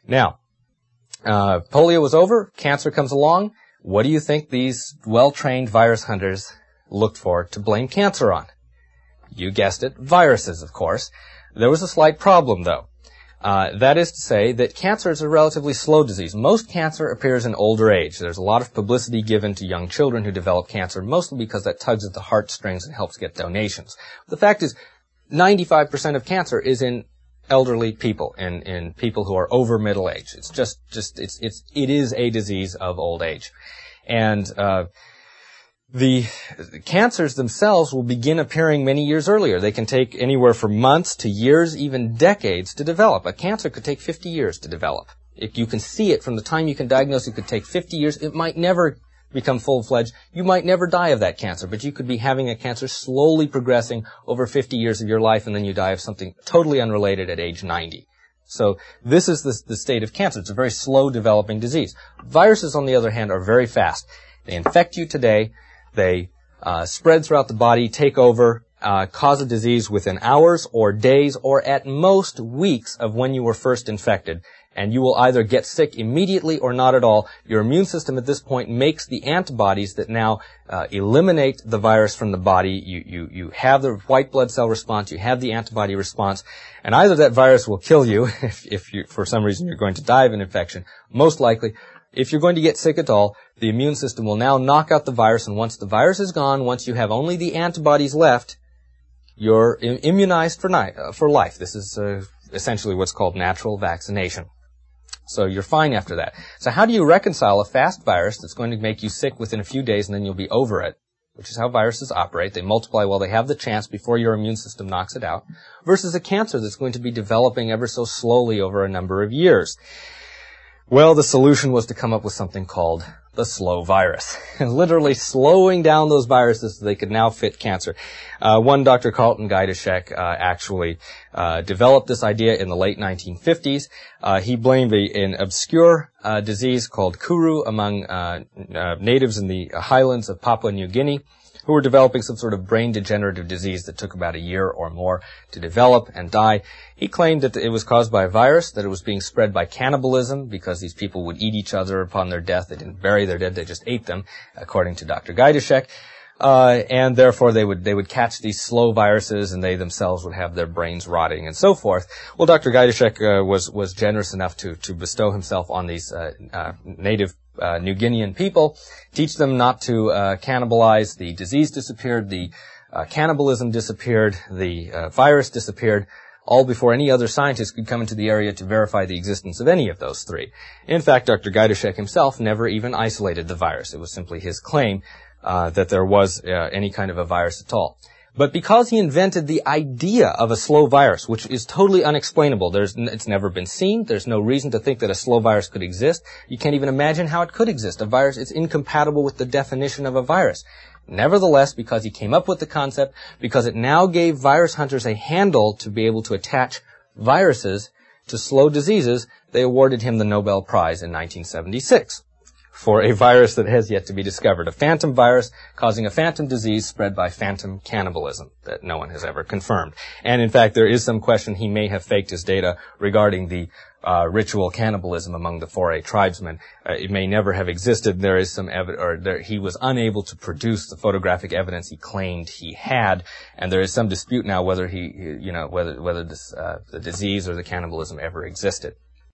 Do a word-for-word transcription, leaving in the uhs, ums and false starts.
Now, uh, polio was over, cancer comes along. What do you think these well-trained virus hunters looked for to blame cancer on? You guessed it, viruses, of course. There was a slight problem, though. Uh, that is to say that cancer is a relatively slow disease. Most cancer appears in older age. There's a lot of publicity given to young children who develop cancer, mostly because that tugs at the heartstrings and helps get donations. The fact is, ninety-five percent of cancer is in elderly people, in, in people who are over middle age. It's just, just, it's, it's, it is a disease of old age. And, uh, The cancers themselves will begin appearing many years earlier. They can take anywhere from months to years, even decades to develop. A cancer could take fifty years to develop. If you can see it from the time you can diagnose, it could take fifty years. It might never become full-fledged. You might never die of that cancer, but you could be having a cancer slowly progressing over fifty years of your life, and then you die of something totally unrelated at age ninety. So this is the, the state of cancer. It's a very slow developing disease. Viruses, on the other hand, are very fast. They infect you today. They uh, spread throughout the body, take over, uh, cause a disease within hours or days or at most weeks of when you were first infected. And you will either get sick immediately or not at all. Your immune system at this point makes the antibodies that now uh, eliminate the virus from the body. You, you, you have the white blood cell response. You have the antibody response. And either that virus will kill you if, if you, for some reason you're going to die of an infection. Most likely, if you're going to get sick at all, the immune system will now knock out the virus, and once the virus is gone, once you have only the antibodies left, you're im- immunized for, ni- uh, for life. This is uh, essentially what's called natural vaccination. So you're fine after that. So how do you reconcile a fast virus that's going to make you sick within a few days and then you'll be over it, which is how viruses operate. They multiply while they have the chance before your immune system knocks it out, versus a cancer that's going to be developing ever so slowly over a number of years? Well, the solution was to come up with something called the slow virus, literally slowing down those viruses so they could now fit cancer. Uh, one Doctor Carlton Gajdusek uh, actually uh, developed this idea in the late nineteen fifties. Uh, he blamed a, an obscure uh, disease called kuru among uh, uh, natives in the highlands of Papua New Guinea, who were developing some sort of brain degenerative disease that took about a year or more to develop and die. He claimed that it was caused by a virus, that it was being spread by cannibalism because these people would eat each other upon their death. They didn't bury their dead, they just ate them, according to Doctor Gajdusek. Uh, and therefore they would, they would catch these slow viruses and they themselves would have their brains rotting and so forth. Well, Doctor Gajdusek, uh, was, was generous enough to, to bestow himself on these, uh, uh, native, uh, New Guinean people, teach them not to, uh, cannibalize. The disease disappeared, the, uh, cannibalism disappeared, the, uh, virus disappeared, all before any other scientist could come into the area to verify the existence of any of those three. In fact, Doctor Gajdusek himself never even isolated the virus. It was simply his claim Uh, that there was uh, any kind of a virus at all. But because he invented the idea of a slow virus, which is totally unexplainable, there's n- it's never been seen, there's no reason to think that a slow virus could exist. You can't even imagine how it could exist. A virus is incompatible with the definition of a virus. Nevertheless, because he came up with the concept, because it now gave virus hunters a handle to be able to attach viruses to slow diseases, they awarded him the Nobel Prize in nineteen seventy-six. For a virus that has yet to be discovered. A phantom virus causing a phantom disease spread by phantom cannibalism that no one has ever confirmed. And in fact, there is some question he may have faked his data regarding the uh, ritual cannibalism among the four A tribesmen. Uh, it may never have existed. There is some evidence, or there, he was unable to produce the photographic evidence he claimed he had, and there is some dispute now whether he, you know, whether whether this uh, the disease or the cannibalism ever existed.